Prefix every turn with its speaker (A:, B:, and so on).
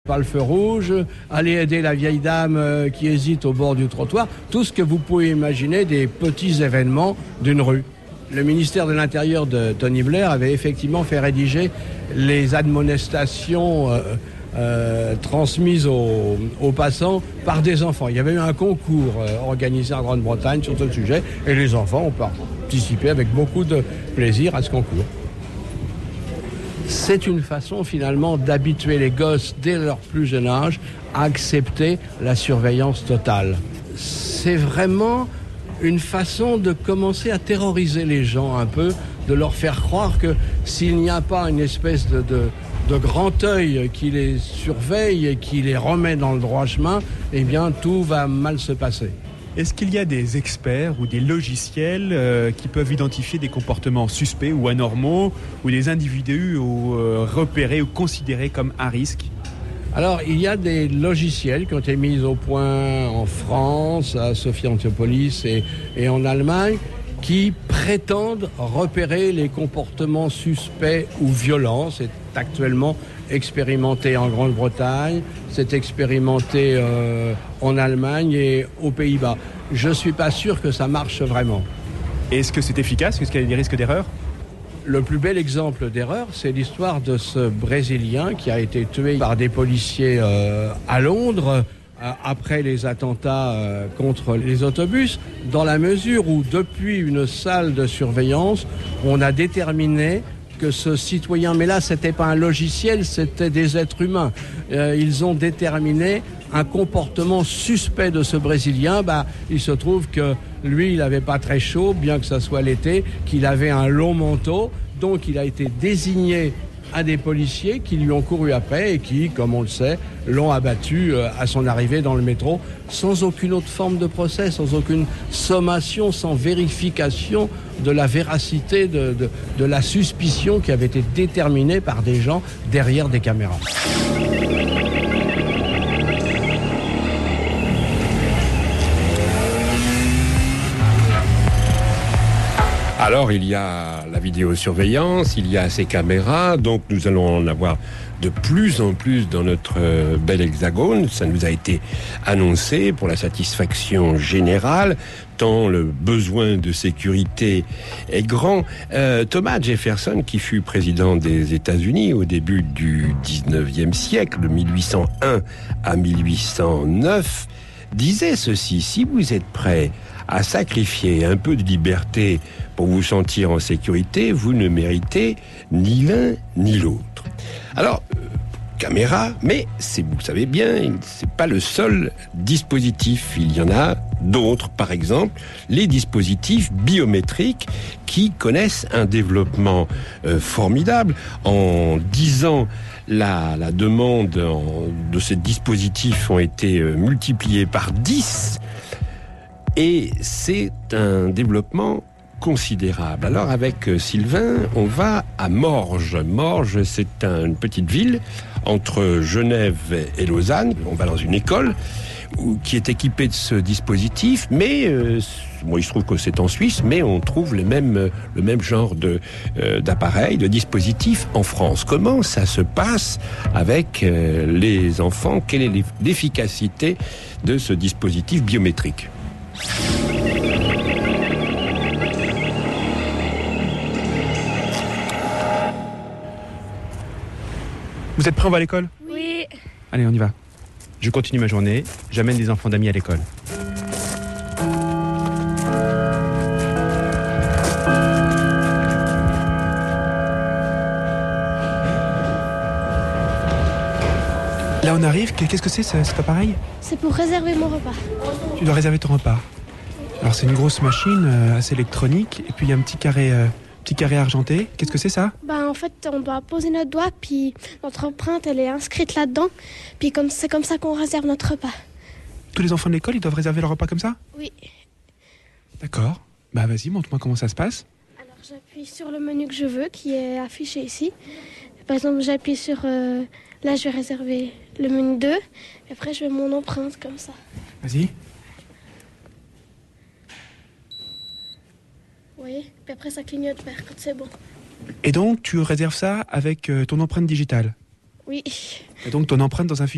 A: Pas le feu rouge, aller aider la vieille dame qui hésite au bord du trottoir, tout ce que vous pouvez imaginer des petits événements d'une rue. Le ministère de l'Intérieur de Tony Blair avait effectivement fait rédiger les admonestations transmises aux passants par des enfants. Il y avait eu un concours organisé en Grande-Bretagne sur ce sujet et les enfants ont participé avec beaucoup de plaisir à ce concours. C'est une façon finalement d'habituer les gosses dès leur plus jeune âge à accepter la surveillance totale. C'est vraiment une façon de commencer à terroriser les gens un peu, de leur faire croire que s'il n'y a pas une espèce de grand œil qui les surveille et qui les remet dans le droit chemin, eh bien tout va mal se passer.
B: Est-ce qu'il y a des experts ou des logiciels qui peuvent identifier des comportements suspects ou anormaux ou des individus repérés ou considérés comme à risque ?
A: Alors, il y a des logiciels qui ont été mis au point en France, à Sophia Antipolis et en Allemagne, qui prétendent repérer les comportements suspects ou violents. C'est actuellement expérimenté en Grande-Bretagne, c'est expérimenté en Allemagne et aux Pays-Bas. Je ne suis pas sûr que ça marche vraiment.
B: Est-ce que c'est efficace ? Est-ce qu'il y a des risques d'erreur ?
A: Le plus bel exemple d'erreur, c'est l'histoire de ce Brésilien qui a été tué par des policiers à Londres après les attentats contre les autobus, dans la mesure où, depuis une salle de surveillance, on a déterminé que ce citoyen, mais là, c'était pas un logiciel, c'était des êtres humains. Ils ont déterminé un comportement suspect de ce Brésilien. Il se trouve que lui, il n'avait pas très chaud, bien que ça soit l'été, qu'il avait un long manteau. Donc, il a été désigné à des policiers qui lui ont couru après et qui, comme on le sait, l'ont abattu à son arrivée dans le métro, sans aucune autre forme de procès, sans aucune sommation, sans vérification de la véracité de la suspicion qui avait été déterminée par des gens derrière des caméras.
C: Alors, il y a la vidéosurveillance, il y a ces caméras, donc nous allons en avoir de plus en plus dans notre bel hexagone. Ça nous a été annoncé pour la satisfaction générale, tant le besoin de sécurité est grand. Thomas Jefferson, qui fut président des États-Unis au début du 19e siècle, de 1801 à 1809, disait ceci: si vous êtes prêts à sacrifier un peu de liberté pour vous sentir en sécurité, vous ne méritez ni l'un ni l'autre. Alors, caméra, mais vous savez bien, c'est pas le seul dispositif. Il y en a d'autres, par exemple, les dispositifs biométriques qui connaissent un développement formidable. En 10 ans, la demande de ces dispositifs ont été multipliées par 10. Et c'est un développement considérable. Alors avec Sylvain, on va à Morges. Morges, c'est une petite ville entre Genève et Lausanne. On va dans une école qui est équipée de ce dispositif, mais il se trouve que c'est en Suisse, mais on trouve le même genre d'appareil, de dispositif en France. Comment ça se passe avec les enfants ? Quelle est l'efficacité de ce dispositif biométrique ?
B: Vous êtes prêts, on va à l'école ?
D: Oui.
B: Allez, on y va. Je continue ma journée, j'amène des enfants d'amis à l'école. Là, on arrive. Qu'est-ce que c'est, cet appareil ?
D: C'est pour réserver mon repas.
B: Tu dois réserver ton repas. Alors, c'est une grosse machine assez électronique. Et puis, il y a un petit carré argenté. Qu'est-ce que c'est, ça ?
D: En fait, on doit poser notre doigt, puis notre empreinte, elle est inscrite là-dedans. Puis c'est comme ça qu'on réserve notre repas.
B: Tous les enfants de l'école, ils doivent réserver leur repas comme ça ?
D: Oui.
B: D'accord. Vas-y, montre-moi comment ça se passe.
D: Alors, j'appuie sur le menu que je veux, qui est affiché ici. Par exemple, j'appuie sur... là, je vais réserver le menu 2. Et après, je mets mon empreinte comme ça.
B: Vas-y.
D: Vous voyez ? Puis après, ça clignote vert quand c'est bon.
B: Et donc, tu réserves ça avec ton empreinte digitale ?
D: Oui.
B: Et donc, ton empreinte dans un fichier.